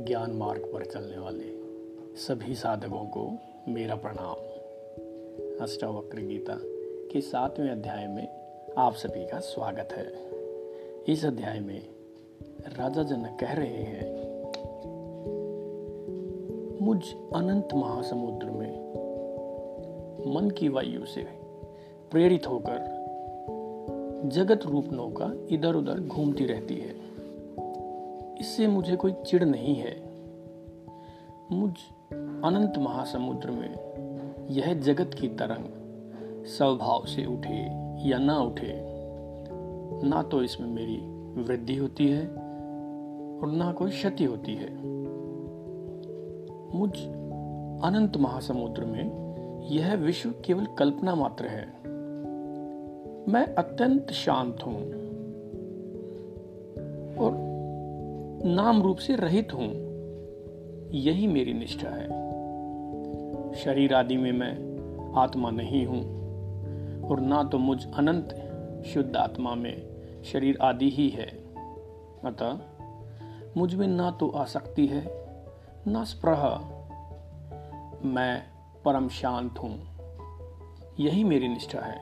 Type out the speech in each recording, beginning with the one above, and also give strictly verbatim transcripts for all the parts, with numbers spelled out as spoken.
ज्ञान मार्ग पर चलने वाले सभी साधकों को मेरा प्रणाम। अष्टावक्र गीता के सातवें अध्याय में आप सभी का स्वागत है। इस अध्याय में राजा जनक कह रहे हैं, मुझ अनंत महासमुद्र में मन की वायु से प्रेरित होकर जगत रूप नौका इधर उधर घूमती रहती है। इससे मुझे कोई चिढ़ नहीं है। मुझ अनंत महासमुद्र में यह जगत की तरंग स्वभाव से उठे या ना उठे, ना तो इसमें मेरी वृद्धि होती है और ना कोई क्षति होती है। मुझ अनंत महासमुद्र में यह विश्व केवल कल्पना मात्र है। मैं अत्यंत शांत हूं और नाम रूप से रहित हूं। यही मेरी निष्ठा है। शरीर आदि में मैं आत्मा नहीं हूं और ना तो मुझ अनंत शुद्ध आत्मा में शरीर आदि ही है। अतः मुझ में ना तो आसक्ति है ना स्पृहा। मैं परम शांत हूं। यही मेरी निष्ठा है।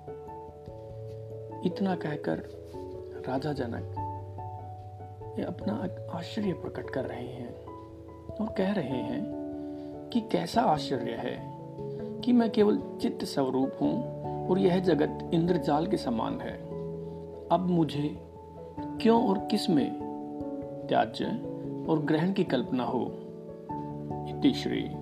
इतना कहकर राजा जनक ये अपना आश्चर्य प्रकट कर रहे हैं और कह रहे हैं कि कैसा आश्चर्य है कि मैं केवल चित्त स्वरूप हूं और यह जगत इंद्रजाल के समान है। अब मुझे क्यों और किस में त्याज्य और ग्रहण की कल्पना हो। इति श्री